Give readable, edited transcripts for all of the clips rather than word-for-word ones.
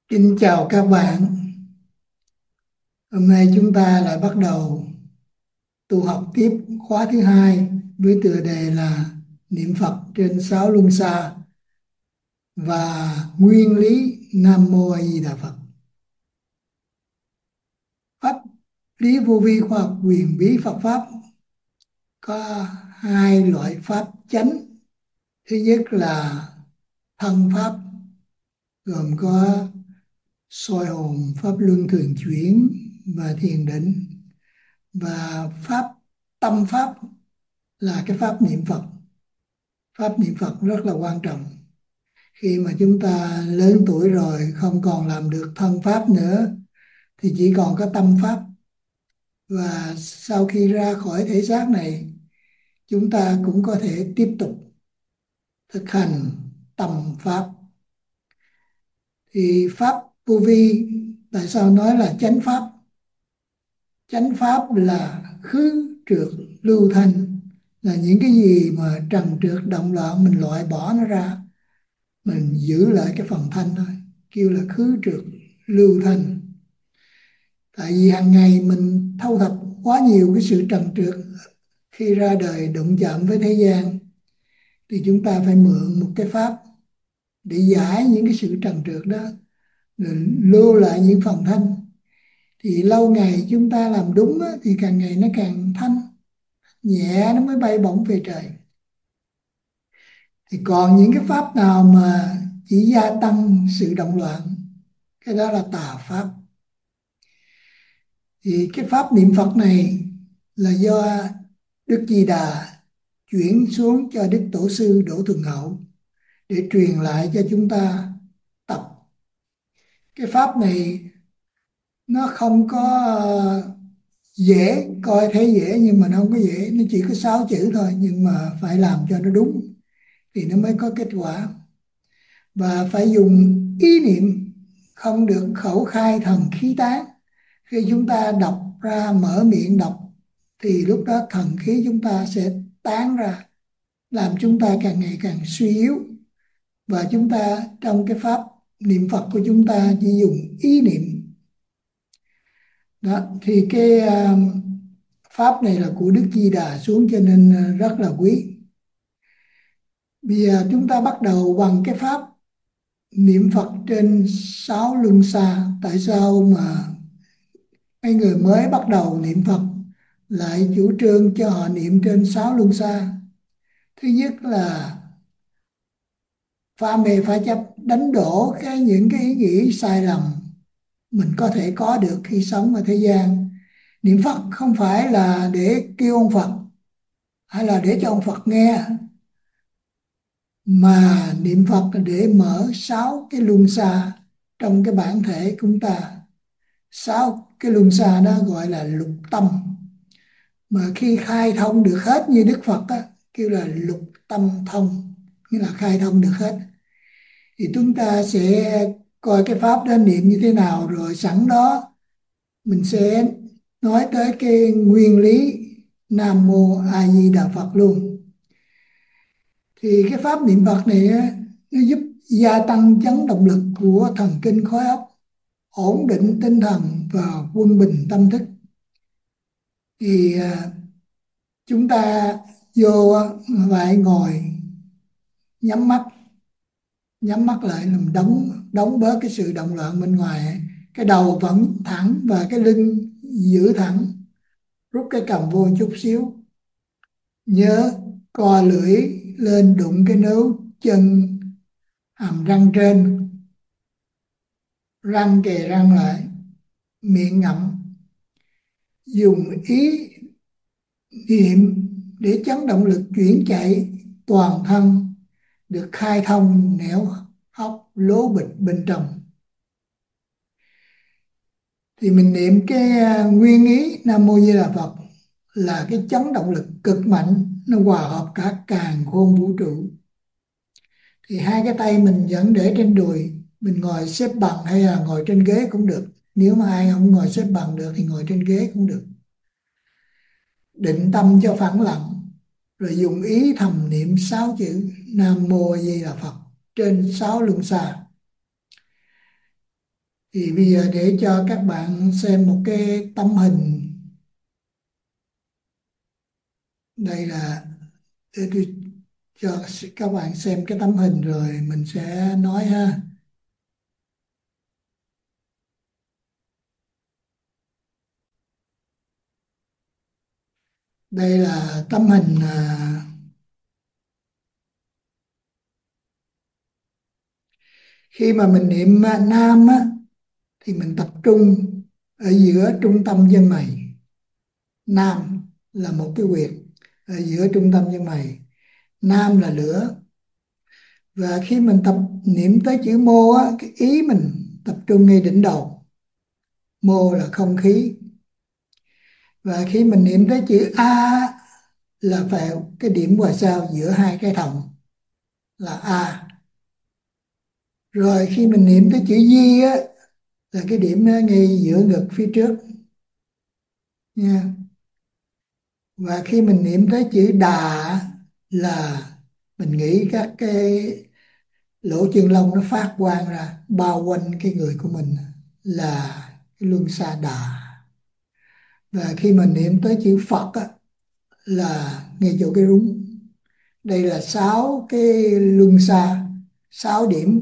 Xin chào các bạn. Hôm nay chúng ta lại bắt đầu tu học tiếp khóa thứ hai với tựa đề là Niệm Phật trên sáu luân xa và nguyên lý Nam Mô A Di Đà Phật. Pháp lý vô vi khoa học quyền bí Phật pháp có hai loại pháp chánh. Thứ nhất là thân pháp, gồm có soi hồn, pháp luân thường chuyển và thiền định, và pháp tâm pháp là cái pháp niệm Phật. Pháp niệm Phật rất là quan trọng. Khi mà chúng ta lớn tuổi rồi không còn làm được thân pháp nữa thì chỉ còn có tâm pháp. Và sau khi ra khỏi thể xác này, chúng ta cũng có thể tiếp tục thực hành tâm pháp. Thì pháp vô vi, tại sao nói là chánh pháp? Chánh pháp là khứ trượt lưu thanh, là những cái gì mà trần trượt động loạn mình loại bỏ nó ra, mình giữ lại cái phần thanh thôi, kêu là khứ trượt lưu thanh. Tại vì hàng ngày mình thâu thập quá nhiều cái sự trần trượt, khi ra đời đụng chạm với thế gian thì chúng ta phải mượn một cái pháp để giải những cái sự trần trượt đó, rồi lưu lại những phần thanh. Thì lâu ngày chúng ta làm đúng á, thì càng ngày nó càng thanh nhẹ, nó mới bay bổng về trời. Thì còn những cái pháp nào mà chỉ gia tăng sự động loạn, cái đó là tà pháp. Thì cái pháp niệm Phật này là do Đức Di Đà chuyển xuống cho Đức Tổ sư Đỗ Thuần Hậu để truyền lại cho chúng ta tập. Cái pháp này nó không có dễ, coi thấy dễ nhưng mà nó không có dễ, nó chỉ có 6 chữ thôi, nhưng mà phải làm cho nó đúng thì nó mới có kết quả. Và phải dùng ý niệm, không được khẩu khai thần khí tán. Khi chúng ta đọc ra, mở miệng đọc thì lúc đó thần khí chúng ta sẽ tán ra, làm chúng ta càng ngày càng suy yếu. Và chúng ta trong cái pháp niệm Phật của chúng ta chỉ dùng ý niệm đó. Thì cái pháp này là của Đức Di Đà xuống, cho nên rất là quý. Bây giờ chúng ta bắt đầu bằng cái pháp niệm Phật trên sáu luân xa. Tại sao mà mấy người mới bắt đầu niệm Phật lại chủ trương cho họ niệm trên sáu luân xa? Thứ nhất là pha mê pha chấp, đánh đổ những cái ý nghĩ sai lầm mình có thể có được khi sống ở thế gian. Niệm Phật không phải là để kêu ông Phật hay là để cho ông Phật nghe, mà niệm Phật là để mở sáu cái luân xa trong cái bản thể của chúng ta. Sáu cái luân xa đó gọi là lục tâm, mà khi khai thông được hết như Đức Phật á, kêu là lục tâm thông, nghĩa là khai thông được hết. Thì chúng ta sẽ coi cái pháp đó niệm như thế nào, rồi sẵn đó mình sẽ nói tới cái nguyên lý Nam Mô A Di Đà Phật luôn. Thì cái pháp niệm Phật này á, nó giúp gia tăng chấn động lực của thần kinh khối óc, ổn định tinh thần và quân bình tâm thức. Thì chúng ta vô lại ngồi nhắm mắt, nhắm mắt lại, làm đóng đóng bớt cái sự động loạn bên ngoài. Cái đầu vẫn thẳng và cái lưng giữ thẳng, rút cái cằm vô chút xíu. Nhớ co lưỡi lên đụng cái nướu chân, hàm răng trên, răng kề răng lại, miệng ngậm. Dùng ý niệm để chấn động lực chuyển chạy toàn thân, được khai thông nẻo hóc lố bịch bên trong. Thì mình niệm cái nguyên ý Nam Mô Di Đà Phật là cái chấn động lực cực mạnh, nó hòa hợp cả càn khôn vũ trụ. Thì hai cái tay mình vẫn để trên đùi, mình ngồi xếp bằng hay là ngồi trên ghế cũng được. Nếu mà ai không ngồi xếp bằng được thì ngồi trên ghế cũng được. Định tâm cho phẳng lặng, rồi dùng ý thầm niệm 6 chữ Nam Mô A Di Đà Phật trên sáu luân xa. Thì bây giờ để cho các bạn xem một cái tấm hình. Đây là, để tôi cho các bạn xem cái tấm hình rồi mình sẽ nói ha. Đây là tấm hình khi mà mình niệm nam á, thì mình tập trung ở giữa trung tâm chân mày. Nam là một cái huyệt ở giữa trung tâm chân mày. Nam là lửa. Và khi mình tập niệm tới chữ mô á, cái ý mình tập trung ngay đỉnh đầu. Mô là không khí. Và khi mình niệm tới chữ a là vào cái điểm ngoại giao giữa hai cái thòng là a. Rồi khi mình niệm tới chữ di á, là cái điểm ngay giữa ngực phía trước nha. Và khi mình niệm tới chữ đà là mình nghĩ các cái lỗ chân lông nó phát quang ra bao quanh cái người của mình, là cái luân xa đà. Và khi mình niệm tới chữ Phật á, là ngay chỗ cái rúng. Đây là sáu cái luân xa, sáu điểm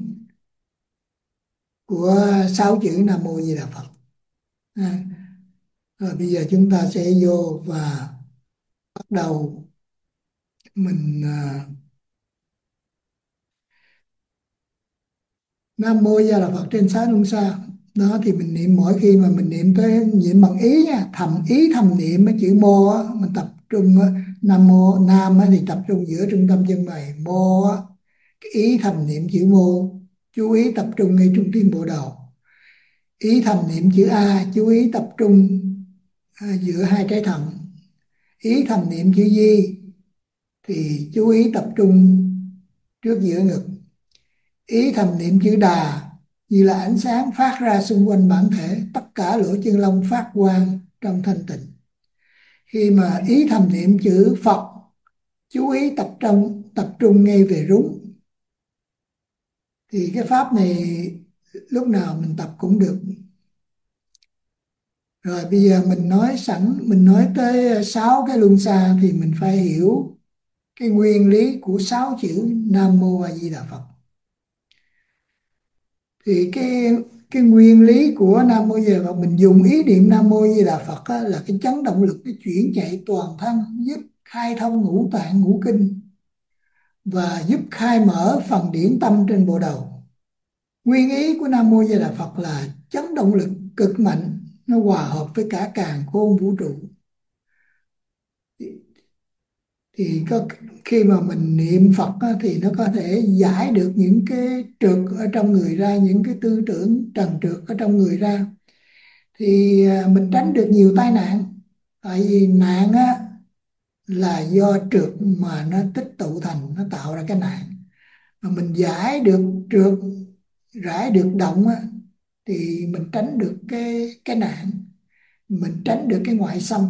của sáu chữ Nam Mô Di Đà Phật. À, rồi bây giờ chúng ta sẽ vô và bắt đầu mình Nam Mô Di Đà Phật trên sáu luân xa. Đó thì mình niệm mỗi khi mà mình niệm tới, niệm bằng ý nha, thầm ý thầm niệm cái chữ mô á, mình tập trung á, Nam Mô Nam á, thì tập trung giữa trung tâm chân mày. Mô á, cái ý thầm niệm chữ mô, chú ý tập trung ngay trung tim bộ đầu. Ý thầm niệm chữ A, chú ý tập trung giữa hai trái thận. Ý thầm niệm chữ Di thì chú ý tập trung trước giữa ngực. Ý thầm niệm chữ Đà như là ánh sáng phát ra xung quanh bản thể, tất cả lỗ chân lông phát quang trong thanh tịnh. Khi mà ý thầm niệm chữ Phật, chú ý tập trung ngay về rúng. Thì cái pháp này lúc nào mình tập cũng được. Rồi bây giờ mình nói sẵn, mình nói tới sáu cái luân xa thì mình phải hiểu cái nguyên lý của sáu chữ Nam Mô A Di Đà Phật. Thì cái nguyên lý của Nam Mô Di Đà Phật, mình dùng ý niệm Nam Mô Di Đà Phật á, là cái chấn động lực, cái chuyển chạy toàn thân, giúp khai thông ngũ tạng ngũ kinh và giúp khai mở phần điển tâm trên bộ đầu. Nguyên ý của Nam Mô Di Đà Phật là chấn động lực cực mạnh, nó hòa hợp với cả càn khôn vũ trụ. Thì khi mà mình niệm Phật á, thì nó có thể giải được những cái trược ở trong người ra, những cái tư tưởng trần trược ở trong người ra, thì mình tránh được nhiều tai nạn. Tại vì nạn á, là do trược mà nó tích tụ thành, nó tạo ra cái nạn. Mà mình giải được trược, giải được động á, thì mình tránh được cái nạn, mình tránh được cái ngoại xâm.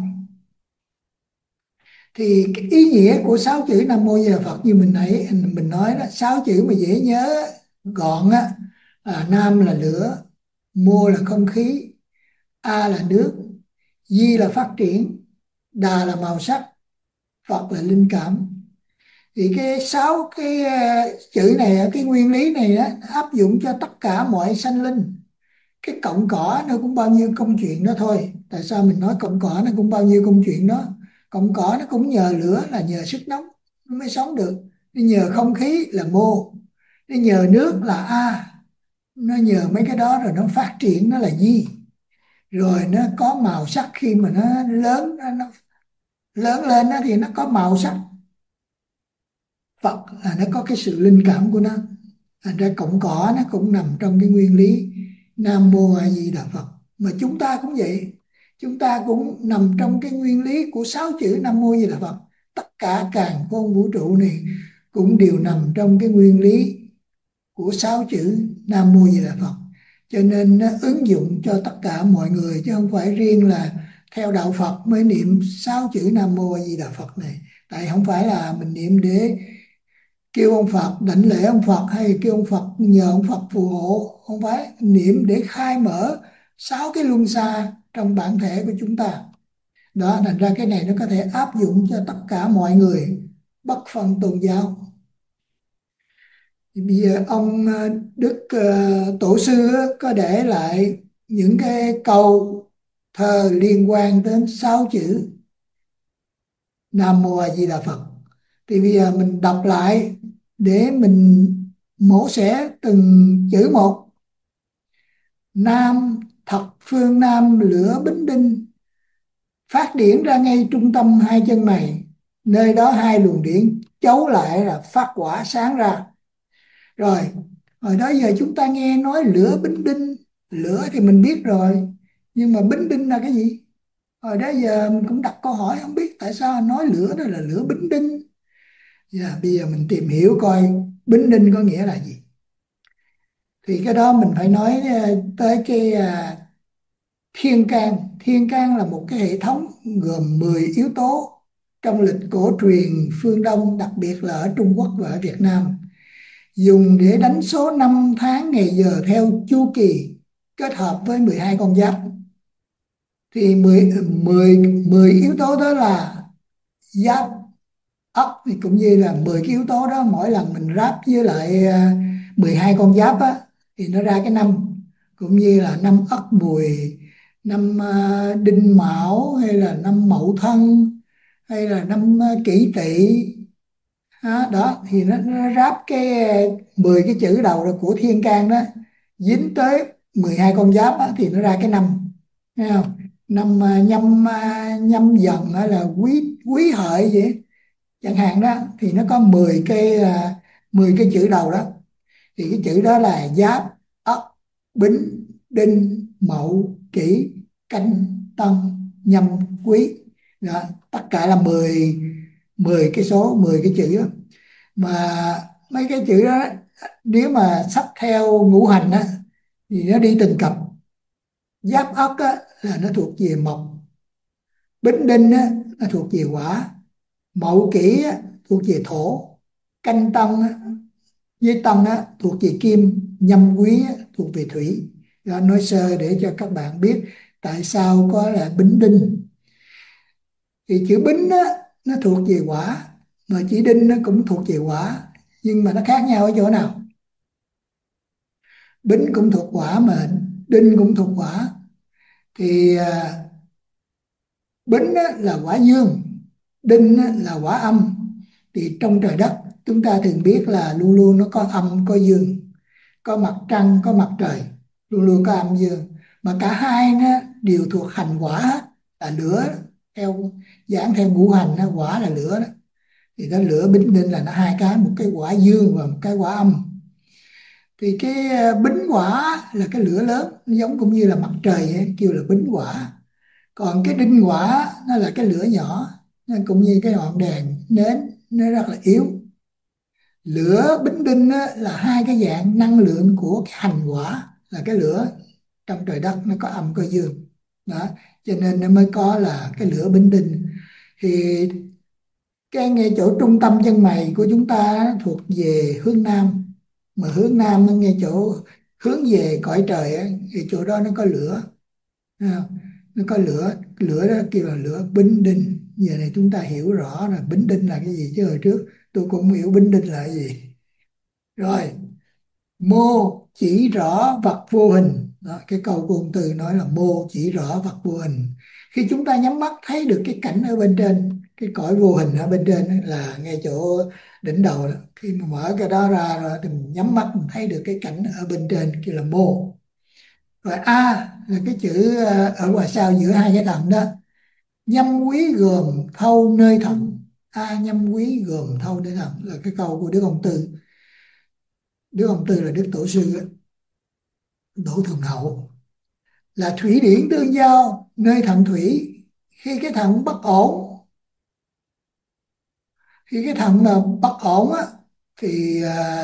Thì cái ý nghĩa của sáu chữ Nam Mô Di Đà Phật như mình nói đó, sáu chữ mà dễ nhớ gọn á, Nam là lửa, Mô là không khí, A là nước, Di là phát triển, Đà là màu sắc, Phật là linh cảm. Thì cái sáu cái chữ này, cái nguyên lý này đó, áp dụng cho tất cả mọi sanh linh. Cái cọng cỏ nó cũng bao nhiêu công chuyện đó thôi. Tại sao mình nói cọng cỏ nó cũng bao nhiêu công chuyện đó? Cọng cỏ nó cũng nhờ lửa, là nhờ sức nóng nó mới sống được. Nó nhờ không khí là mô, nó nhờ nước là a, nó nhờ mấy cái đó rồi nó phát triển, nó là di. Rồi nó có màu sắc, khi mà nó lớn, nó lớn lên đó, thì nó có màu sắc. Phật là nó có cái sự linh cảm của nó. Thành ra cọng cỏ nó cũng nằm trong cái nguyên lý Nam Mô A Di Đà Phật. Mà chúng ta cũng vậy, chúng ta cũng nằm trong cái nguyên lý của sáu chữ Nam Mô A Di Đà Phật. Tất cả càn khôn vũ trụ này cũng đều nằm trong cái nguyên lý của sáu chữ Nam Mô A Di Đà Phật. Cho nên nó ứng dụng cho tất cả mọi người, chứ không phải riêng là theo đạo Phật mới niệm sáu chữ Nam Mô A Di Đà Phật này. Tại không phải là mình niệm để kêu ông Phật, đảnh lễ ông Phật hay kêu ông Phật, nhờ ông Phật phù hộ, không phải niệm để khai mở sáu cái luân xa trong bản thể của chúng ta. Đó, thành ra cái này nó có thể áp dụng cho tất cả mọi người bất phân tôn giáo. Thì bây giờ ông Đức Tổ sư á, có để lại những cái câu thơ liên quan đến sáu chữ Nam Mô A Di Đà Phật. Thì bây giờ mình đọc lại để mình mổ xẻ từng chữ một. Nam thập phương Nam lửa bính đinh, phát điển ra ngay trung tâm hai chân mày, nơi đó hai luồng điển chấu lại là phát quả sáng ra. Rồi, hồi đó giờ chúng ta nghe nói lửa bính đinh, lửa thì mình biết rồi, nhưng mà bính đinh là cái gì? Hồi đó giờ mình cũng đặt câu hỏi không biết tại sao nói lửa đó là lửa bính đinh. Dạ, bây giờ mình tìm hiểu coi bính đinh có nghĩa là gì. Thì cái đó mình phải nói tới cái thiên can. Thiên can là một cái hệ thống gồm 10 yếu tố trong lịch cổ truyền phương Đông, đặc biệt là ở Trung Quốc và ở Việt Nam, dùng để đánh số năm tháng ngày giờ theo chu kỳ, kết hợp với 12 con giáp. Thì 10 yếu tố đó là giáp ất, thì cũng như là 10 cái yếu tố đó mỗi lần mình ráp với lại 12 con giáp á, thì nó ra cái năm, cũng như là năm Ất Mùi, năm Đinh Mão, hay là năm Mậu Thân, hay là năm Kỷ Tỵ. Đó thì nó ráp cái 10 cái chữ đầu đó của thiên can đó, dính tới 12 con giáp á, thì nó ra cái năm. Thấy không? Năm nhâm dần hay là quý quý hợi vậy chẳng hạn đó, thì nó có 10 cái 10 cái chữ đầu đó. Thì cái chữ đó là giáp, ất, bính, đinh, mậu, kỷ, canh, tân, nhâm, quý. Đó, tất cả là 10 10 cái số, 10 cái chữ đó. Mà mấy cái chữ đó nếu mà sắp theo ngũ hành á thì nó đi từng cặp. Giáp ất á, là nó thuộc về mộc, bính đinh á, nó thuộc về hỏa, mậu kỷ á, thuộc về thổ, canh tân á, với tân á, thuộc về kim, nhâm quý á, thuộc về thủy. Đó, nói sơ để cho các bạn biết tại sao có là bính đinh. Thì chữ bính á, nó thuộc về hỏa, mà chữ đinh nó cũng thuộc về hỏa, nhưng mà nó khác nhau ở chỗ nào? Bính cũng thuộc hỏa mà đinh cũng thuộc hỏa. Thì bính á, là hỏa dương, đinh á, là hỏa âm. Thì trong trời đất chúng ta thường biết là luôn luôn nó có âm có dương, có mặt trăng có mặt trời, luôn luôn có âm dương, mà cả hai nó đều thuộc hành hỏa hết, là lửa. Theo giảng theo ngũ hành nó hỏa là lửa đó. Thì nó lửa bính đinh là nó hai cái, một cái hỏa dương và một cái hỏa âm. Thì cái bính hỏa là cái lửa lớn, nó giống cũng như là mặt trời ấy, kêu là bính hỏa. Còn cái đinh hỏa nó là cái lửa nhỏ, nó cũng như cái ngọn đèn nến, nó rất là yếu. Lửa bính đinh á, là hai cái dạng năng lượng của cái hành hỏa, là cái lửa trong trời đất nó có âm có dương. Đó, cho nên nó mới có là cái lửa bính đinh. Thì cái ngay chỗ trung tâm chân mày của chúng ta thuộc về hướng nam, mà hướng nam nó ngay chỗ hướng về cõi trời á, thì chỗ đó nó có lửa. Thấy không? Nó có lửa, lửa đó kêu là lửa bính đinh. Giờ này chúng ta hiểu rõ là bính đinh là cái gì, chứ hồi trước tôi cũng không hiểu bính đinh là cái gì. Rồi, mô chỉ rõ vật vô hình. Đó, cái câu của ông Từ nói là mô chỉ rõ vật vô hình. Khi chúng ta nhắm mắt thấy được cái cảnh ở bên trên, cái cõi vô hình ở bên trên ấy, là ngay chỗ đỉnh đầu đó. Khi mà mở cái đó ra rồi thì mình nhắm mắt mình thấy được cái cảnh ở bên trên, kia là mô. Rồi A là cái chữ ở ngoài sau giữa hai cái thằng đó. Nhâm quý gồm thâu nơi thận. A nhâm quý gồm thâu nơi thận là cái câu của Đức Ông Tư. Đức Ông Tư là Đức Tổ sư á, Đỗ Thượng Hậu. Là thủy điển tương giao nơi thận thủy. Khi cái thận bất ổn, khi cái thận mà bất ổn á, thì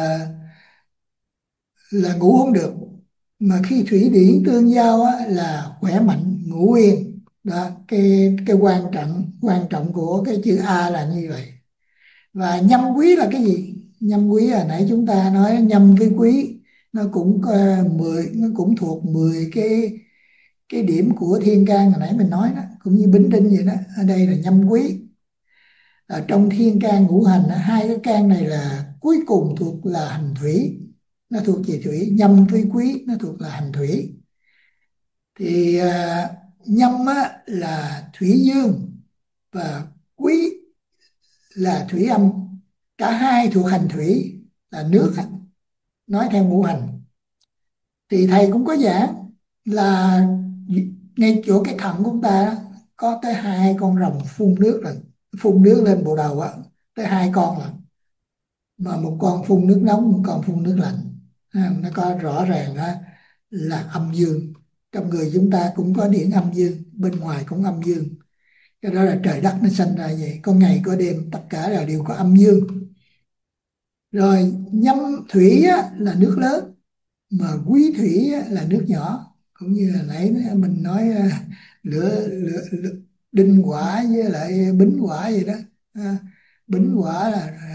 là ngủ không được. Mà khi thủy điển tương giao á, là khỏe mạnh ngủ yên. Đó, cái quan trọng của cái chữ A là như vậy. Và nhâm quý là cái gì? Nhâm quý hồi nãy chúng ta nói nhâm với quý, nó cũng nó cũng thuộc 10 cái điểm của thiên can hồi nãy mình nói đó, cũng như bính đinh vậy đó. Ở đây là nhâm quý. Ở trong thiên can ngũ hành á, hai cái can này là cuối cùng thuộc là hành thủy, nó thuộc về thủy. Nhâm với quý nó thuộc là hành thủy. Thì nhâm á, là thủy dương và quý là thủy âm, cả hai thuộc hành thủy là nước á, nói theo ngũ hành. Thì thầy cũng có giảng là ngay chỗ cái thận của chúng ta á, có tới hai con rồng phun nước lên bộ đầu á, tới hai con lận, mà một con phun nước nóng, một con phun nước lạnh. Nó có rõ ràng á, là âm dương. Trong người chúng ta cũng có điển âm dương, bên ngoài cũng âm dương. Cái đó là trời đất nó sinh ra vậy, có ngày có đêm, tất cả là đều có âm dương. Rồi nhâm thủy á, là nước lớn, mà quý thủy á, là nước nhỏ. Cũng như là nãy mình nói lửa đinh quả với lại bính quả vậy đó. À, bính quả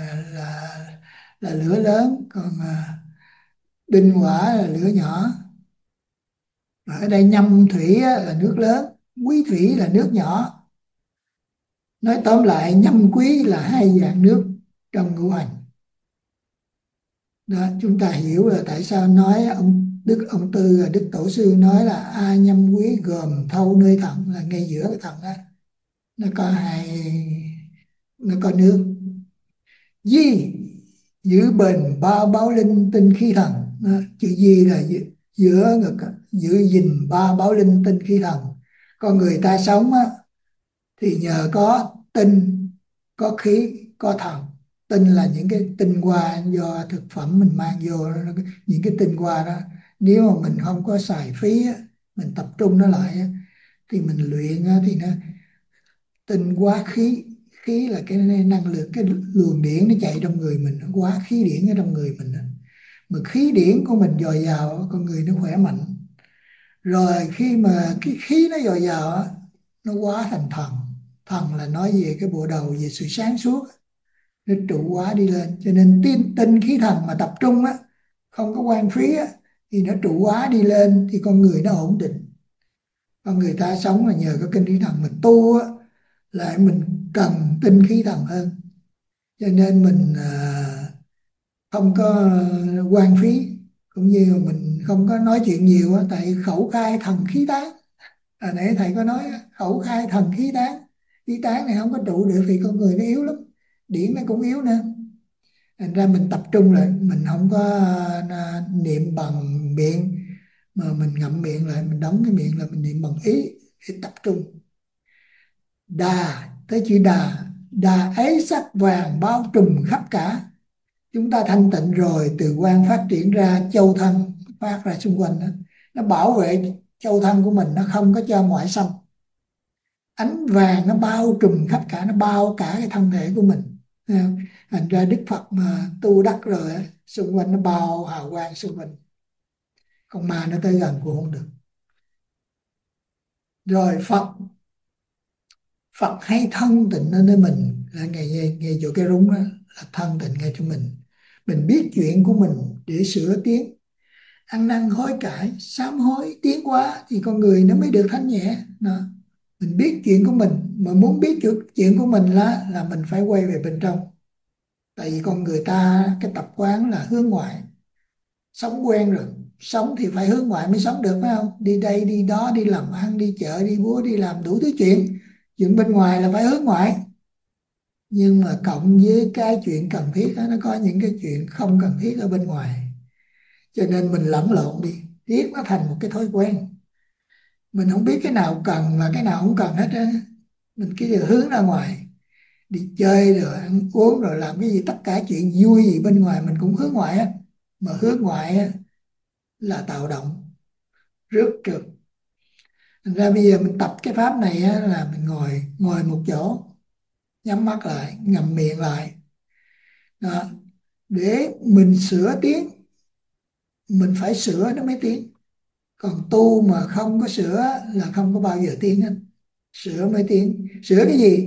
là lửa lớn, còn đinh quả là lửa nhỏ. Ở đây nhâm thủy á, là nước lớn, quý thủy là nước nhỏ. Nói tóm lại nhâm quý là hai dạng nước trong ngũ hành. Đó, chúng ta hiểu là tại sao nói ông Tư là Đức Tổ sư nói là A nhâm quý gồm thâu nơi thận, là ngay giữa cái thận á, nó có hai, nó có nước. Di giữ bền ba báo linh tinh khí thần. Đó, chữ di là giữa ngực á, giữ gìn ba báo linh tinh khí thần. Con người ta sống á, thì nhờ có tinh, có khí, có thần. Tinh là những cái tinh hoa do thực phẩm mình mang vô, những cái tinh hoa đó nếu mà mình không có xài phí á, mình tập trung nó lại á, thì mình luyện á, thì nó tinh hóa khí. Khí là cái năng lượng, cái luồng điển nó chạy trong người mình, nó hóa khí điển ở trong người mình á. Mà khí điển của mình dồi dào, con người nó khỏe mạnh. Rồi khi mà cái khí nó dồi dào á, nó hóa thành thần. Thần là nói về cái bộ đầu, về sự sáng suốt, nó trụ hóa đi lên. Cho nên tinh khí thần mà tập trung á, không có quan phí á, thì nó trụ hóa đi lên, thì con người nó ổn định. Con người ta sống là nhờ có kinh khí thần. Mình tu á, lại mình cần tinh khí thần hơn. Cho nên mình không có quan phí, cũng như mình không có nói chuyện nhiều á, tại khẩu khai thần khí tán. Nãy thầy có nói á, khẩu khai thần khí tán. Khí tán này không có trụ được thì con người nó yếu lắm, điển nó cũng yếu nữa. Thành ra mình tập trung lại, mình không có niệm bằng miệng, mà mình ngậm miệng lại, mình đóng cái miệng là mình niệm bằng ý để tập trung. Đà, tới chữ đà. Đà ấy sắc vàng bao trùm khắp cả. Chúng ta thanh tịnh rồi, từ quan phát triển ra châu thân, phát ra xung quanh đó. Nó bảo vệ châu thân của mình, nó không có cho ngoại xâm. Ánh vàng nó bao trùm khắp cả, nó bao cả cái thân thể của mình. Thấy không? Thành ra Đức Phật mà tu đắc rồi á, xung quanh nó bao hào quang xung quanh, con ma nó tới gần cũng không được. Rồi Phật Phật hay thân tịnh nơi mình, là ngay chỗ cái rúng đó, là thân tịnh ngay cho mình biết chuyện của mình để sửa tiến, ăn năn hối cải, sám hối tiến hóa, thì con người nó mới được thanh nhẹ đó. Mình biết chuyện của mình, mà muốn biết chuyện của mình là mình phải quay về bên trong. Tại vì con người ta cái tập quán là hướng ngoại, sống quen rồi, sống thì phải hướng ngoại mới sống được, phải không? Đi đây đi đó, đi làm ăn, đi chợ, đi búa, đi làm đủ thứ chuyện, chuyện bên ngoài là phải hướng ngoại. Nhưng mà cộng với cái chuyện cần thiết đó, nó có những cái chuyện không cần thiết ở bên ngoài, cho nên mình lẫn lộn đi, riết nó thành một cái thói quen. Mình không biết cái nào cần và cái nào không cần hết á. Mình cứ giờ hướng ra ngoài, đi chơi rồi ăn uống rồi làm cái gì, tất cả chuyện vui gì bên ngoài mình cũng hướng ngoại á. Mà hướng ngoại á là tạo động, rước trượt. Thành ra bây giờ mình tập cái pháp này á, là mình ngồi ngồi một chỗ, nhắm mắt lại, ngậm miệng lại đó, để mình sửa tiến. Mình phải sửa nó mới tiến, còn tu mà không có sửa là không có bao giờ tiến hết. Sửa mới tiến. Sửa cái gì?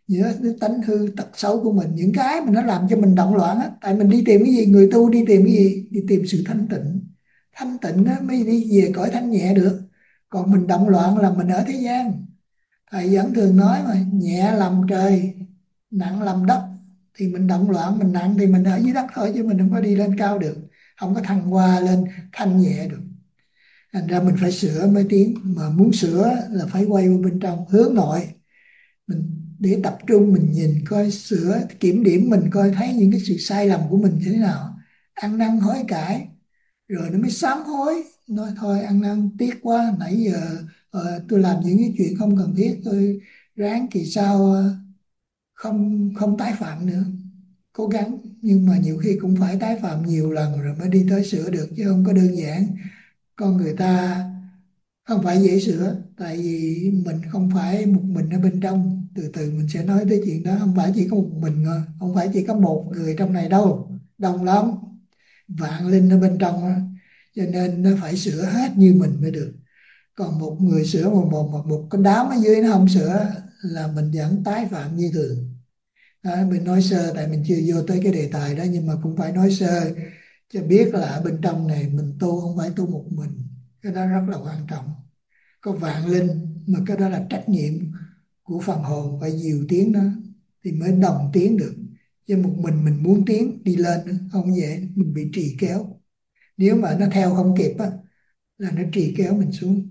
nhớ cái tánh hư tật xấu của mình, những cái mà nó làm cho mình động loạn á. Tại mình đi tìm cái gì, người tu đi tìm cái gì? Đi tìm sự thanh tịnh. Thanh tịnh á mới đi về cõi thanh nhẹ được. Còn mình động loạn là mình ở thế gian. Thầy vẫn thường nói mà, nhẹ làm trời, nặng làm đất. Thì mình động loạn, mình nặng thì mình ở dưới đất thôi, chứ mình không có đi lên cao được, không có thăng hoa lên thanh nhẹ được. Thành ra mình phải sửa mới tiến, mà muốn sửa là phải quay vào bên trong, hướng nội. Mình để tập trung, mình nhìn coi, sửa kiểm điểm mình coi thấy những cái sự sai lầm của mình như thế nào, ăn năn hối cải, rồi nó mới sám hối, nói thôi ăn năn tiếc quá, nãy giờ tôi làm những cái chuyện không cần thiết, tôi ráng kỳ sau không không tái phạm nữa, cố gắng. Nhưng mà nhiều khi cũng phải tái phạm nhiều lần rồi mới đi tới sửa được, chứ không có đơn giản. Con người ta không phải dễ sửa, tại vì mình không phải một mình ở bên trong. Từ từ mình sẽ nói tới chuyện đó. Không phải chỉ có một mình, không phải chỉ có một người trong này đâu, đông lắm, vạn linh ở bên trong á. Cho nên nó phải sửa hết như mình mới được. Còn một người sửa, một cái đám ở dưới nó không sửa là mình vẫn tái phạm như thường. Đó, mình nói sơ tại mình chưa vô tới cái đề tài đó, nhưng mà cũng phải nói sơ cho biết là ở bên trong này mình tu không phải tu một mình. Cái đó rất là quan trọng. Có vạn linh mà cái đó là trách nhiệm của phần hồn, phải dìu tiếng đó thì mới đồng tiến được. Chứ một mình muốn tiến đi lên không dễ, mình bị trì kéo. Nếu mà nó theo không kịp á, là nó trì kéo mình xuống.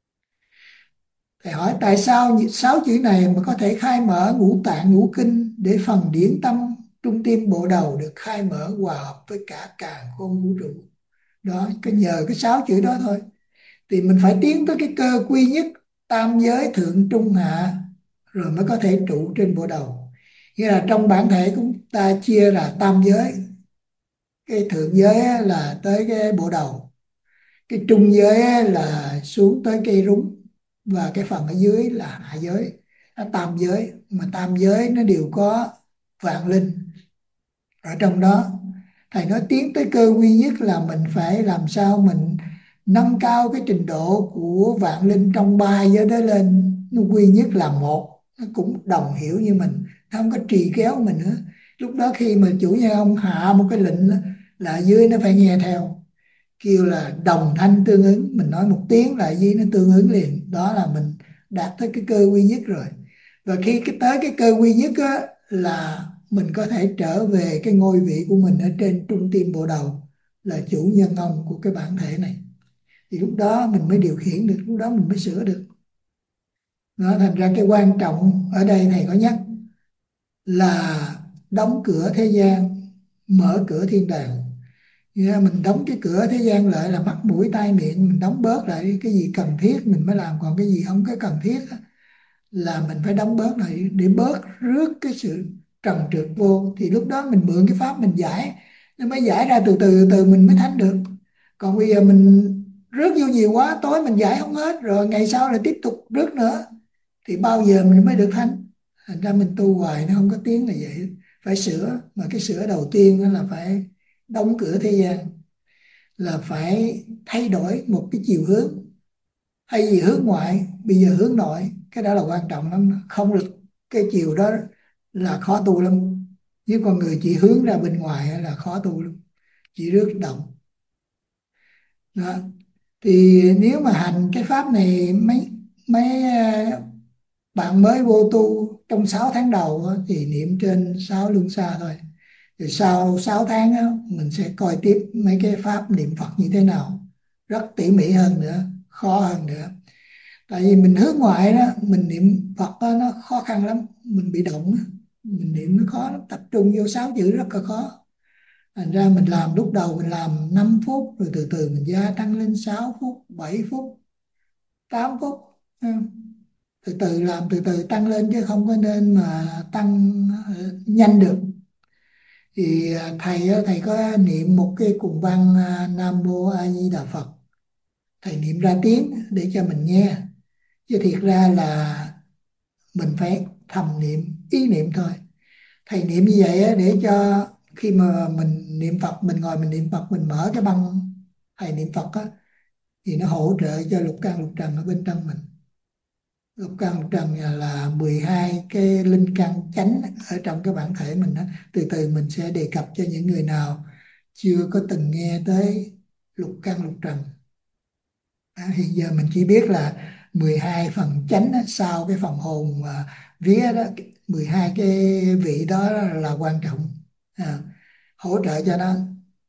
Thầy hỏi tại sao sáu chữ này mà có thể khai mở ngũ tạng ngũ kinh, để phần điển tâm trung tim bộ đầu được khai mở hòa hợp với cả càn khôn vũ trụ. Đó, cái nhờ cái sáu chữ đó thôi. Thì mình phải tiến tới cái cơ quy nhất, tam giới thượng trung hạ, rồi mới có thể trụ trên bộ đầu. Nghĩa là trong bản thể chúng ta chia là tam giới. Cái thượng giới á là tới cái bộ đầu, cái trung giới á là xuống tới cây rúng, và cái phần ở dưới là hạ giới. Nó tam giới, mà tam giới nó đều có vạn linh ở trong đó. Thầy nói tiến tới cơ duy nhất là mình phải làm sao mình nâng cao cái trình độ của vạn linh trong ba giới đó lên, nó quy nhất là một, nó cũng đồng hiểu như mình, nó không có trì kéo mình nữa. Lúc đó khi mà chủ nhân ông hạ một cái lệnh là dưới nó phải nghe theo, kêu là đồng thanh tương ứng. Mình nói một tiếng là dưới nó tương ứng liền, đó là mình đạt tới cái cơ quy nhất rồi. Và khi tới cái cơ quy nhất á, là mình có thể trở về cái ngôi vị của mình ở trên trung tim bộ đầu, là chủ nhân ông của cái bản thể này. Thì lúc đó mình mới điều khiển được, lúc đó mình mới sửa được. Nó thành ra cái quan trọng ở đây thầy có nhắc là đóng cửa thế gian, mở cửa thiên đàng. Nghĩa là mình đóng cái cửa thế gian lại là mắt mũi tai miệng, mình đóng bớt lại, cái gì cần thiết mình mới làm, còn cái gì không có cần thiết á, là mình phải đóng bớt lại để bớt rước cái sự trần trượt vô. Thì lúc đó mình mượn cái pháp mình giải, nó mới giải ra từ từ mình mới thánh được. Còn bây giờ mình rước vô nhiều quá, tối mình giải không hết, rồi ngày sau lại tiếp tục rước nữa, thì bao giờ mình mới được thánh? Thành ra mình tu hoài nó không có tiếng là vậy. Phải sửa, mà cái sửa đầu tiên đó là phải đóng cửa thế gian, là phải thay đổi một cái chiều hướng. Thay vì hướng ngoại, bây giờ hướng nội, cái đó là quan trọng lắm. Không được cái chiều đó là khó tu lắm. Nếu con người chỉ hướng ra bên ngoài là khó tu lắm, chỉ rước động đó. Thì nếu mà hành cái pháp này, mấy mấy bạn mới vô tu trong 6 tháng đầu á, thì niệm trên 6 luân xa thôi. Rồi sau 6 tháng á, mình sẽ coi tiếp mấy cái pháp niệm Phật như thế nào, rất tỉ mỉ hơn nữa, khó hơn nữa. Tại vì mình hướng ngoại đó, mình niệm Phật đó, nó khó khăn lắm, mình bị động á. Mình niệm nó khó lắm, tập trung vô 6 chữ rất là khó. Thành ra mình làm, lúc đầu mình làm 5 phút, rồi từ từ mình gia tăng lên 6 phút, 7 phút, 8 phút. Ừ. Từ từ làm, từ từ tăng lên, chứ không có nên mà tăng nhanh được. Thì thầy có niệm một cái cuồng văn Nam Mô A Di Đà Phật, thầy niệm ra tiếng để cho mình nghe, chứ thiệt ra là mình phải thầm niệm, ý niệm thôi. Thầy niệm như vậy á, để cho khi mà mình niệm Phật, mình ngồi mình niệm Phật, mình mở cái băng thầy niệm Phật á, thì nó hỗ trợ cho lục căn lục trần ở bên trong mình. Lục căn lục trần là 12 cái linh căn chánh ở trong cái bản thể mình đó. Từ từ mình sẽ đề cập cho những người nào chưa có từng nghe tới lục căn lục trần. Hiện giờ mình chỉ biết là 12 phần chánh á, sau cái phần hồn mà vía đó, 12 cái vị đó là quan trọng, à, hỗ trợ cho nó.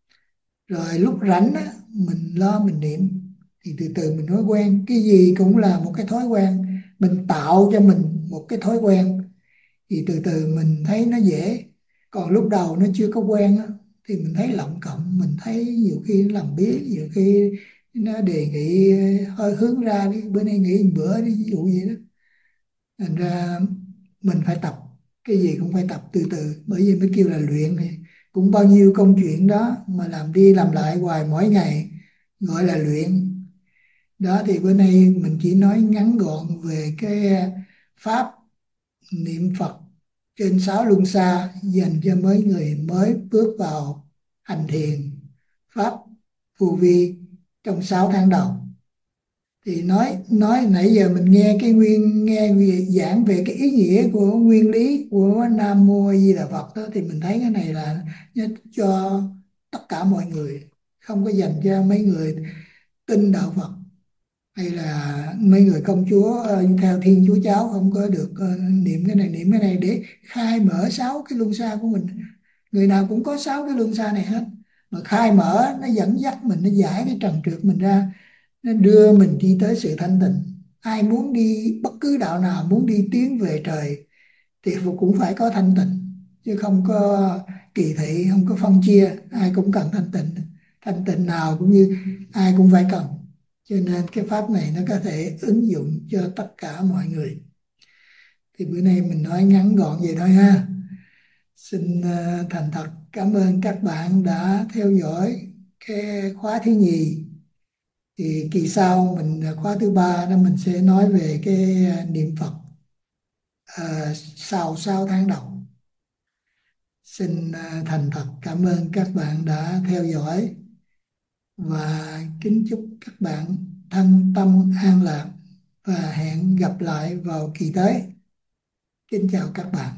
Rồi lúc rảnh á, mình lo mình niệm thì từ từ mình nói quen. Cái gì cũng là một cái thói quen, mình tạo cho mình một cái thói quen thì từ từ mình thấy nó dễ. Còn lúc đầu nó chưa có quen á, thì mình thấy lọng cộng, mình thấy nhiều khi nó làm biếng, nhiều khi nó đề nghị hơi hướng ra đi, bữa nay nghỉ một bữa đi, ví dụ vậy đó. Thành ra mình phải tập, cái gì cũng phải tập từ từ, bởi vì mới kêu là luyện. Thì cũng bao nhiêu công chuyện đó mà làm đi làm lại hoài mỗi ngày gọi là luyện. Đó thì bữa nay mình chỉ nói ngắn gọn về cái pháp niệm Phật trên 6 luân xa dành cho mấy người mới bước vào hành thiền pháp vô vi trong 6 tháng đầu. Thì nói nãy giờ mình nghe cái giảng về cái ý nghĩa của nguyên lý của Nam Mô A Di Đà Phật đó, thì mình thấy cái này là cho tất cả mọi người, không có dành cho mấy người tin đạo Phật hay là mấy người công chúa theo Thiên Chúa giáo không có được niệm cái này niệm cái này để khai mở 6 cái luân xa của mình. Người nào cũng có 6 cái luân xa này hết, mà khai mở nó dẫn dắt mình, nó giải cái trần trượt mình ra, nó đưa mình đi tới sự thanh tịnh. Ai muốn đi bất cứ đạo nào, muốn đi tiến về trời thì cũng phải có thanh tịnh, chứ không có kỳ thị, không có phân chia. Ai cũng cần thanh tịnh, thanh tịnh nào cũng như ai cũng phải cần. Cho nên cái pháp này nó có thể ứng dụng cho tất cả mọi người. Thì bữa nay mình nói ngắn gọn vậy thôi ha. Xin thành thật cảm ơn các bạn đã theo dõi cái khóa thứ nhì. Thì kỳ sau mình khóa thứ ba đó mình sẽ nói về cái niệm Phật sau 6 tháng đầu. Xin thành thật cảm ơn các bạn đã theo dõi và kính chúc các bạn thân tâm an lạc và hẹn gặp lại vào kỳ tới. Kính chào các bạn.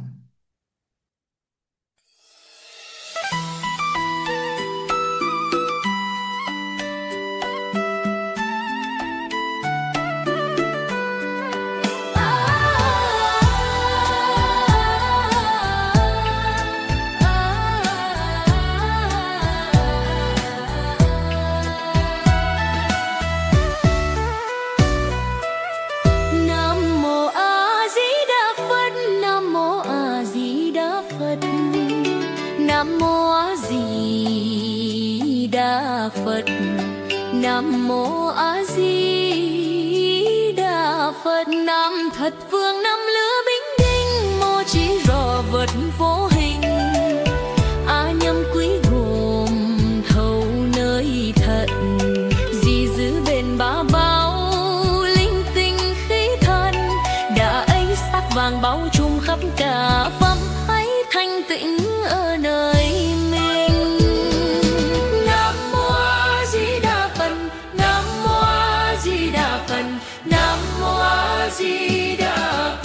Nam mô A Di Đà Phật, Nam mô A Di Đà Phật, Nam mô A Di Đà Phật, Nam mô A Di Đà Phật. Nam Thật Vương năm lứa bính đinh, mô chỉ rò vật vô hình. A Nhâm Quý gồm thâu nơi thận, di giữ bền ba bao linh tinh khí thân. Đã ấy sắc vàng bao trùm khắp cả pháp, hãy thanh tịnh ở nơi mình. Nam mô A Di Đà Phật, Nam mô A Di Đà Phật, Nam mô A Di Đà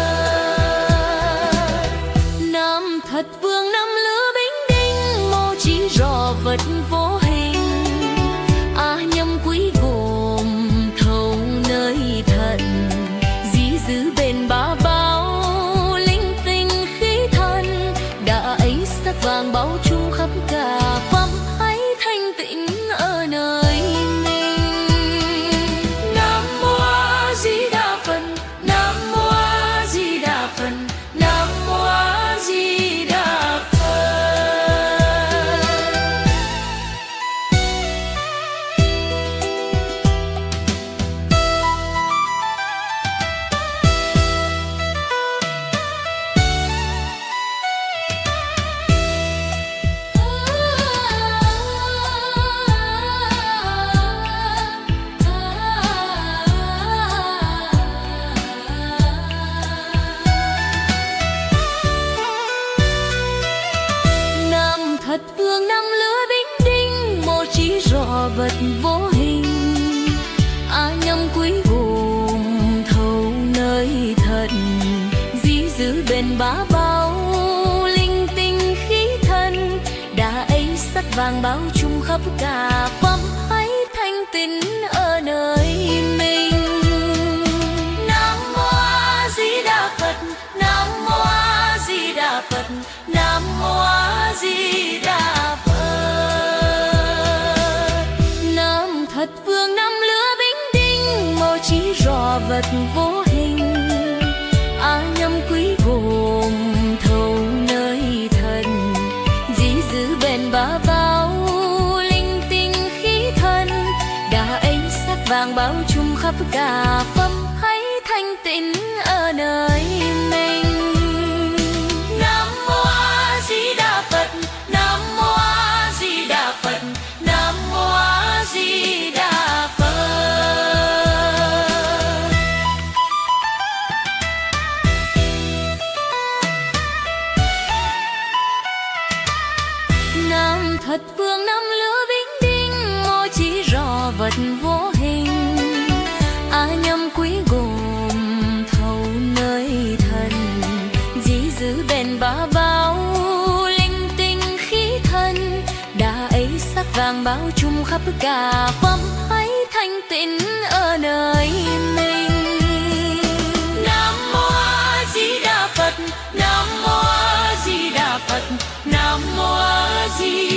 Phật. Nam Thật Vương năm lứa bính đinh, mô chỉ rò vật vô hình. A Nhâm Quý gồm thâu nơi thận, di giữ bền ba bao linh tinh khí thân. Đã ấy sắc vàng bao trùm khắp cả pháp, hãy thanh tịnh ở nơi mình. Nam mô A Di Đà Phật, Nam mô A Di Đà Phật, Nam mô A Di Đà Phật. vàng bao trùm khắp cả phẩm hãy thanh tịnh ở nơi mình. Nam mô A Di Đà Phật, Nam mô A Di Đà Phật, Nam mô A Di Đà Phật. Nam thật vương năm lứa bính đinh, mô chỉ rõ vật vô hình. A nhâm quý gồm thâu nơi thần, di giữ bền ba bao linh tinh khí thần. Đã ấy sắc vàng bao trùm khắp cả phẩm hãy thanh tịnh ở nơi mình. Nam mô A Di Đà Phật, Nam mô A Di Đà Phật, Nam mô A Di Đà Phật. Nam thật vương năm lứa bính đinh, mô chỉ rõ vật vô hình. A nhâm quý gồm thâu nơi thần, di giữ bền ba bao linh tinh khí thần. Đã ấy sắc vàng bao trùm khắp cả phẩm hãy thanh tịnh ở nơi mình. Nam mô A Di Đà Phật, Nam mô A Di Đà Phật, Nam mô A Di